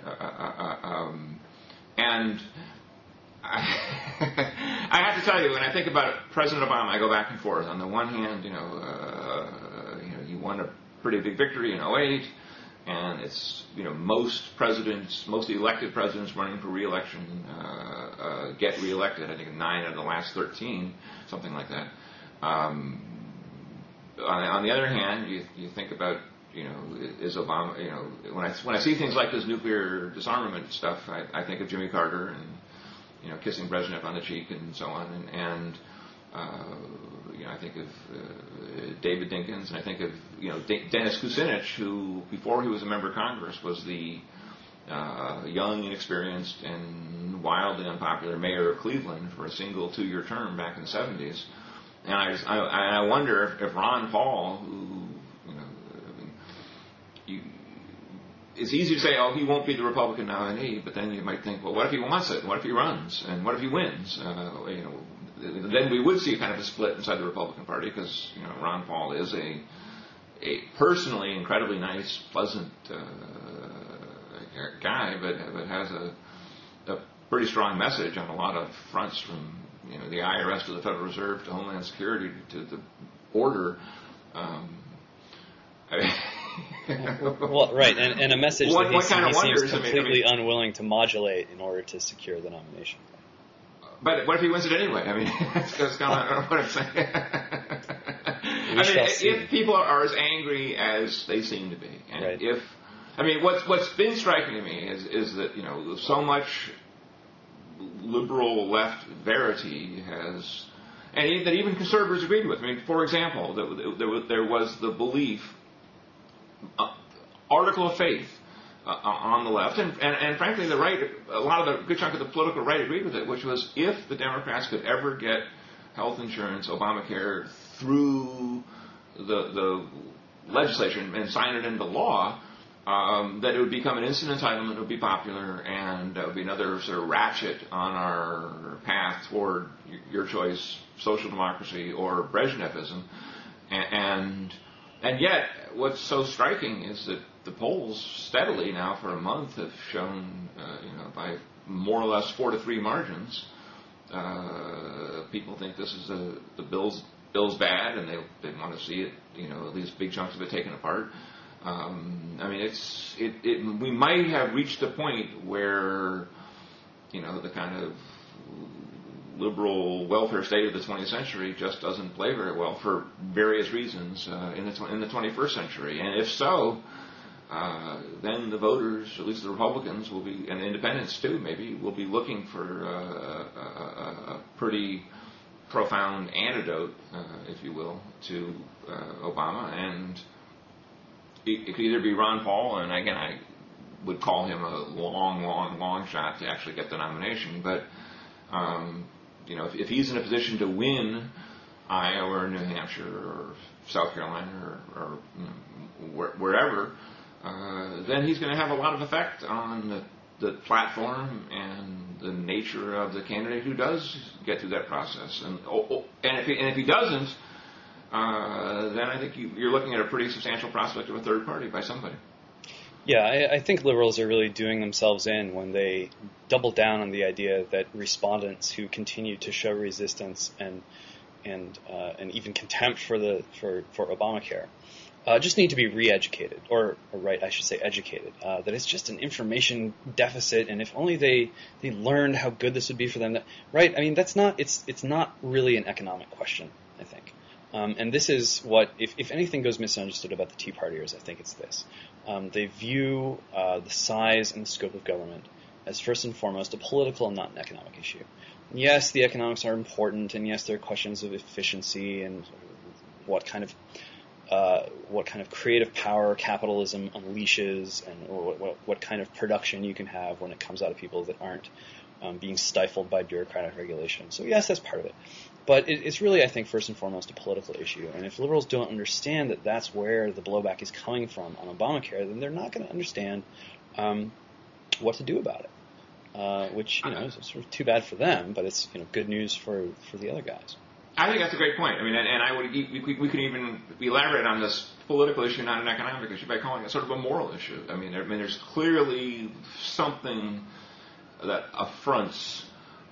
And I have to tell you, when I think about President Obama, I go back and forth. On the one hand, he won a pretty big victory in 2008, and it's most elected presidents running for re-election get re-elected. I think 9 out of the last 13, something like that. On the other hand, you think about. Is Obama? When I see things like this nuclear disarmament stuff, I think of Jimmy Carter and kissing Brezhnev on the cheek and so on, and I think of David Dinkins, and I think of Dennis Kucinich, who before he was a member of Congress was the young, inexperienced, and wildly unpopular mayor of Cleveland for a single 2-year term back in the 70s, and I wonder if Ron Paul, who it's easy to say, oh, he won't be the Republican nominee, but then you might think, well, what if he wants it? What if he runs? And what if he wins? Then we would see kind of a split inside the Republican Party, because Ron Paul is a personally incredibly nice, pleasant guy, but has a pretty strong message on a lot of fronts, from the IRS to the Federal Reserve to Homeland Security to the border. Well, right, and a message that he seems wonders, completely unwilling to modulate in order to secure the nomination. But what if he wins it anyway? That's kind of what I'm saying. If people are as angry as they seem to be, and right. What's been striking to me is that so much liberal left verity has, and that even conservatives agreed with. For example, there was the belief. Article of faith on the left, and frankly the right, a good chunk of the political right agreed with it, which was if the Democrats could ever get health insurance, Obamacare, through the legislation and sign it into law, that it would become an instant entitlement, it would be popular, and that would be another sort of ratchet on our path toward your choice, social democracy or Brezhnevism. And yet, what's so striking is that the polls steadily now for a month have shown, by more or less 4-3 margins, people think this is the bill's bad, and they want to see it, at least big chunks of it taken apart. We might have reached a point where, the kind of liberal welfare state of the 20th century just doesn't play very well for various reasons in the 21st century. And if so, then the voters, at least the Republicans, will be, and the independents too, maybe, will be looking for a pretty profound antidote, if you will, to Obama. And it could either be Ron Paul, and again, I would call him a long shot to actually get the nomination. But if he's in a position to win Iowa or New Hampshire or South Carolina or wherever, then he's going to have a lot of effect on the platform and the nature of the candidate who does get through that process. And if he doesn't, then I think you're looking at a pretty substantial prospect of a third party by somebody. Yeah, I think liberals are really doing themselves in when they double down on the idea that respondents who continue to show resistance and even contempt for Obamacare just need to be re-educated, or I should say educated. That it's just an information deficit, and if only they learned how good this would be for them. Right? I mean, it's not really an economic question, I think. And this is what, if anything goes misunderstood about the Tea Partiers, I think it's this. They view the size and the scope of government as first and foremost a political and not an economic issue. And yes, the economics are important, and yes, there are questions of efficiency and what kind of creative power capitalism unleashes, and what kind of production you can have when it comes out of people that aren't being stifled by bureaucratic regulation. So yes, that's part of it. But it's really, I think, first and foremost a political issue. And if liberals don't understand that that's where the blowback is coming from on Obamacare, then they're not going to understand what to do about it. Which, is sort of too bad for them, but it's good news for the other guys. I think that's a great point. I mean, and I would we could even elaborate on this political issue, not an economic issue, by calling it sort of a moral issue. I mean, there's clearly something that affronts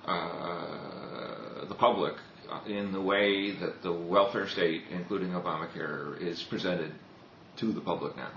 the public in the way that the welfare state, including Obamacare, is presented to the public now.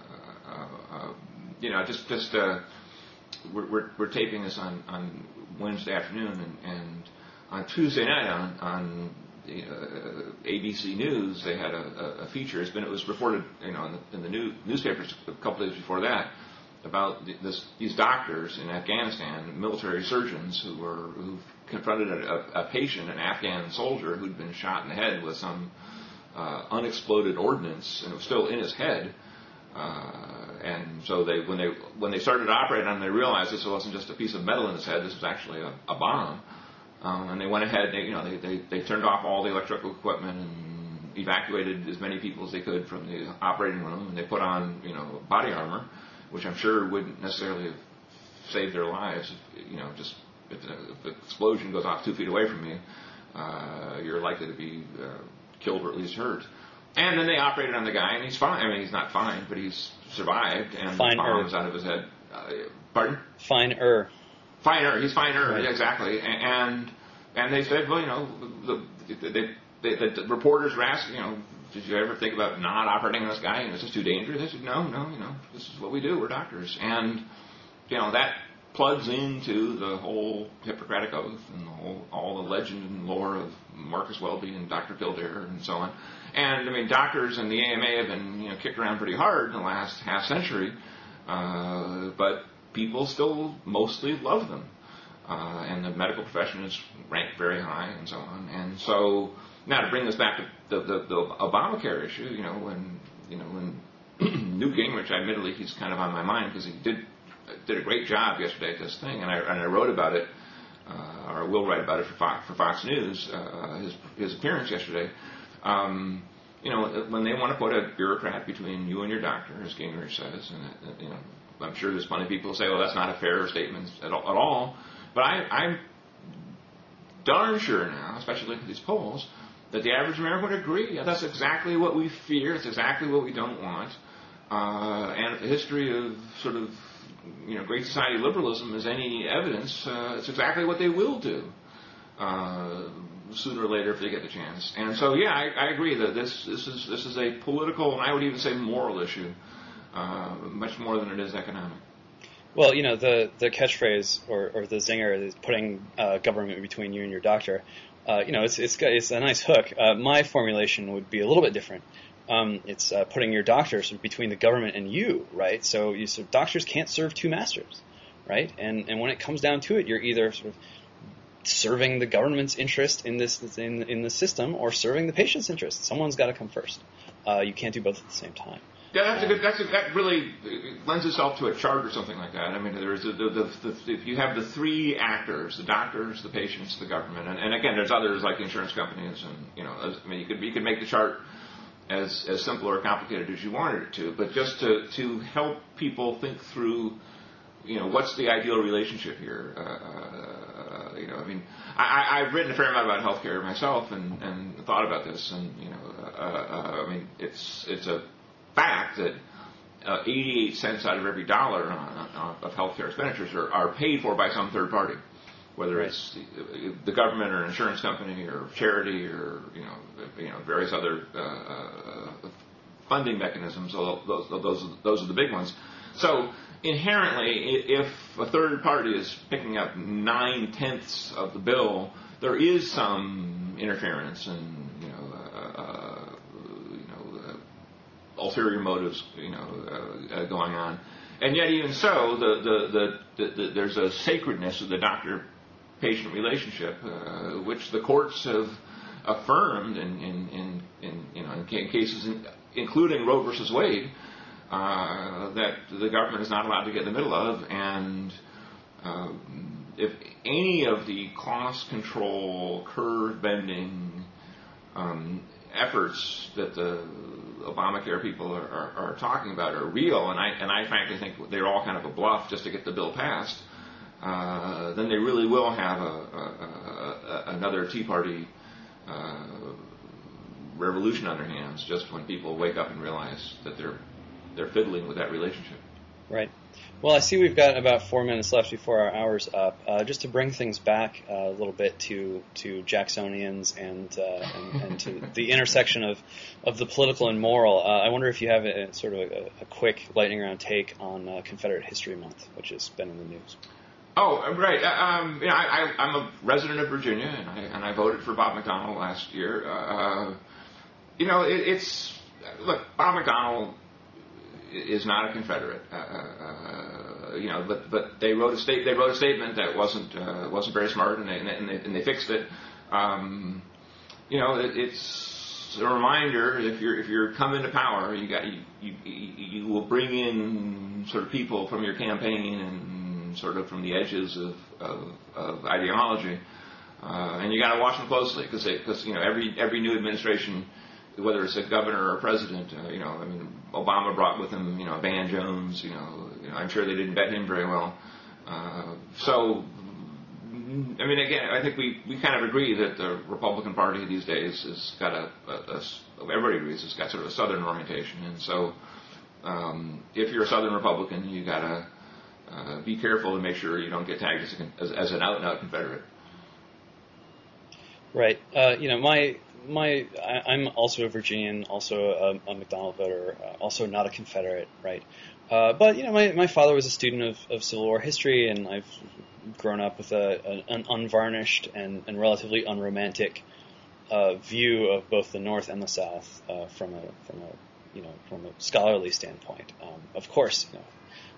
We're taping this on Wednesday afternoon, and on Tuesday night on ABC News they had a feature. It was reported in the newspapers a couple days before that about these doctors in Afghanistan, military surgeons who confronted a patient, an Afghan soldier who'd been shot in the head with some unexploded ordnance, and it was still in his head. And so when they started operating on him, they realized this wasn't just a piece of metal in his head. This was actually a bomb. And they went ahead. They turned off all the electrical equipment and evacuated as many people as they could from the operating room. And they put on body armor, which I'm sure wouldn't necessarily have saved their lives. If the explosion goes off 2 feet away from you, you're likely to be killed or at least hurt. And then they operated on the guy, and he's fine. I mean, he's not fine, but he's survived, and the bomb's out of his head. Pardon? Finer. He's finer, right. Exactly. And they said, well, the reporters were asked, did you ever think about not operating on this guy? Is this too dangerous? They said, no, this is what we do. We're doctors. And, that plugs into the whole Hippocratic Oath and all the legend and lore of Marcus Welby and Dr. Kildare and so on. And, I mean, doctors and the AMA have been, kicked around pretty hard in the last half century, but people still mostly love them. And the medical profession is ranked very high and so on. And so, now to bring this back to the Obamacare issue, when Newt Gingrich, admittedly, he's kind of on my mind because he did a great job yesterday at this thing, and I wrote about it, or will write about it for Fox News, his appearance yesterday. when they want to put a bureaucrat between you and your doctor, as Gingrich says, and I'm sure there's plenty of people who say, well, that's not a fair statement at all. But I'm darn sure now, especially looking at these polls, that the average American would agree. Yeah, that's exactly what we fear. It's exactly what we don't want. And if the history of sort of great society liberalism is any evidence, it's exactly what they will do sooner or later if they get the chance. And so, yeah, I agree that this is a political, and I would even say moral issue, much more than it is economic. Well, the catchphrase or the zinger is putting government between you and your doctor. It's a nice hook. My formulation would be a little bit different. It's putting your doctor sort of between the government and you, right? So doctors can't serve two masters, right? And when it comes down to it, you're either sort of serving the government's interest in the system or serving the patient's interest. Someone's got to come first. You can't do both at the same time. Yeah, that really lends itself to a chart or something like that. I mean, there's if you have the three actors, the doctors, the patients, the government, and again, there's others like insurance companies, and you could make the chart as simple or complicated as you wanted it to, but just to help people think through, what's the ideal relationship here. I've written a fair amount about healthcare myself and thought about this, and it's a fact that 88 cents out of every dollar of healthcare expenditures are paid for by some third party, whether it's the government or an insurance company or charity or various other funding mechanisms. Those are the big ones. So inherently, if a third party is picking up 9/10 of the bill, there is some interference and ulterior motives going on. And yet, even so, there's a sacredness of the doctor-patient relationship, which the courts have affirmed in cases, including Roe versus Wade, that the government is not allowed to get in the middle of. And if any of the cost control, curve bending efforts that the Obamacare people are talking about are real, and I frankly think they're all kind of a bluff just to get the bill passed, then they really will have another Tea Party revolution on their hands just when people wake up and realize that they're fiddling with that relationship. Right. Well, I see we've got about 4 minutes left before our hour's up. Just to bring things back a little bit to Jacksonians and to the intersection of the political and moral, I wonder if you have a sort of a quick lightning round take on Confederate History Month, which has been in the news. Oh, right. I'm a resident of Virginia, and I voted for Bob McDonnell last year. Look, Bob McDonnell is not a Confederate, but they wrote a statement that wasn't very smart, and they fixed it. It's a reminder if you're come into power, you will bring in sort of people from your campaign and sort of from the edges of ideology, and you got to watch them closely because every new administration, whether it's a governor or a president, Obama brought with him, Van Jones, I'm sure they didn't vet him very well. Again, I think we kind of agree that the Republican Party these days has got everybody agrees it's got sort of a Southern orientation, and so if you're a Southern Republican, you got to be careful to make sure you don't get tagged as an out-and-out Confederate. Right. I'm also a Virginian, also a McDonnell voter, also not a Confederate, right? But my father was a student of Civil War history, and I've grown up with an unvarnished and relatively unromantic view of both the North and the South from a scholarly standpoint. Of course,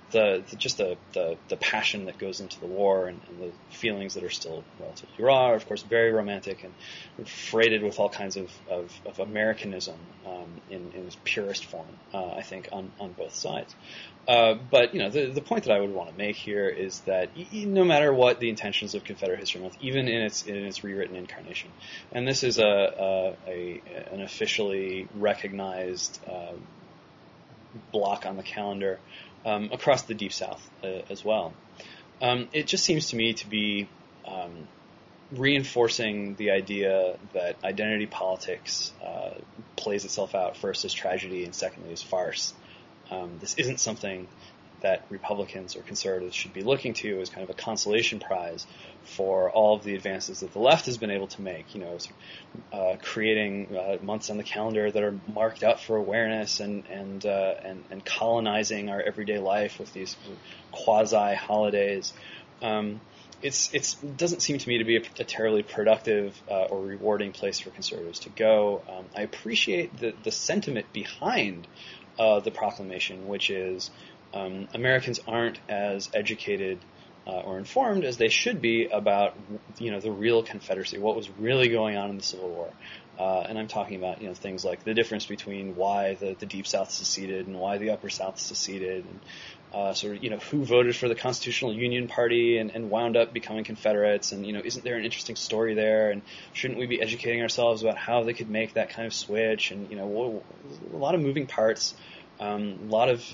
the passion that goes into the war and the feelings that are still relatively raw are, of course, very romantic and freighted with all kinds of Americanism in its purest form, I think, on both sides. But the point that I would want to make here is that no matter what the intentions of Confederate History Month, even in its rewritten incarnation, and this is an officially recognized block on the calendar across the Deep South as well. It just seems to me to be reinforcing the idea that identity politics plays itself out first as tragedy and secondly as farce. This isn't something that Republicans or conservatives should be looking to as kind of a consolation prize for all of the advances that the left has been able to make, creating months on the calendar that are marked out for awareness and colonizing our everyday life with these quasi holidays. It doesn't seem to me to be a terribly productive or rewarding place for conservatives to go. I appreciate the sentiment behind the proclamation, which is Americans aren't as educated or informed as they should be about the real Confederacy, what was really going on in the Civil War. And I'm talking about things like the difference between why the Deep South seceded and why the Upper South seceded, and who voted for the Constitutional Union Party and wound up becoming Confederates, and isn't there an interesting story there, and shouldn't we be educating ourselves about how they could make that kind of switch, and a lot of moving parts. A lot of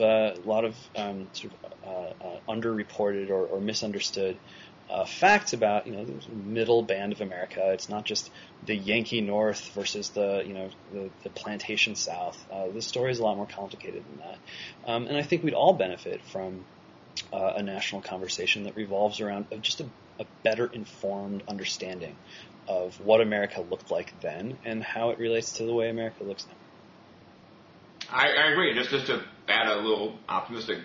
underreported or misunderstood facts about the middle band of America. It's not just the Yankee North versus the plantation South. The story is a lot more complicated than that, and I think we'd all benefit from a national conversation that revolves around just a better informed understanding of what America looked like then and how it relates to the way America looks now. I agree. Just to add a little optimistic,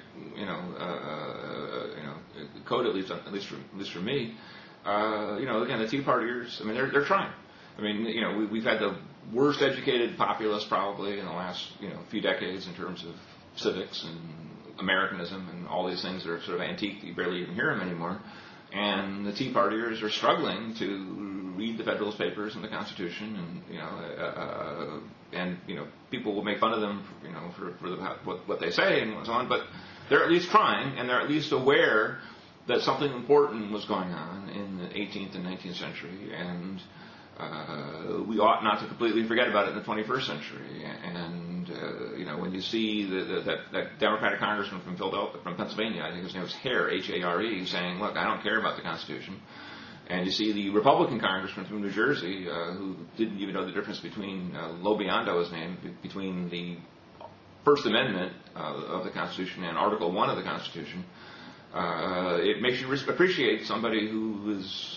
code at least for me. Again, the Tea Partiers. I mean, they're trying. I mean, we've had the worst educated populace probably in the last few decades in terms of civics and Americanism and all these things that are sort of antique. You barely even hear them anymore. And the Tea Partiers are struggling to read the Federalist Papers and the Constitution, and people will make fun of them, for what they say and so on. But they're at least trying, and they're at least aware that something important was going on in the 18th and 19th century, and we ought not to completely forget about it in the 21st century. And when you see that Democratic congressman from Pennsylvania, I think his name was Hare, H-A-R-E, saying, "Look, I don't care about the Constitution." And you see the Republican congressman from New Jersey, who didn't even know the difference between Lobiondo, his name, between the First Amendment of the Constitution and Article 1 of the Constitution. It makes you appreciate somebody who is,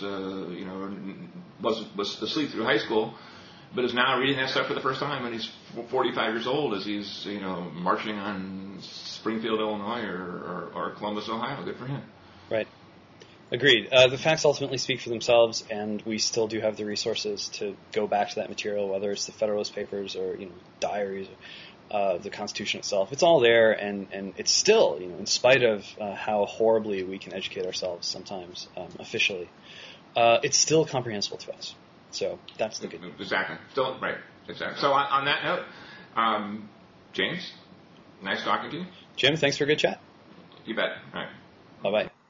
was asleep through high school, but is now reading that stuff for the first time, and he's 45 years old as he's, marching on Springfield, Illinois, or Columbus, Ohio. Good for him. Right. Agreed. The facts ultimately speak for themselves, and we still do have the resources to go back to that material, whether it's the Federalist Papers or diaries, the Constitution itself. It's all there, and it's still, in spite of how horribly we can educate ourselves sometimes officially, it's still comprehensible to us. So that's the good news. Exactly. Still right. Exactly. So on that note, James, nice talking to you. Jim, thanks for a good chat. You bet. All right. Bye-bye.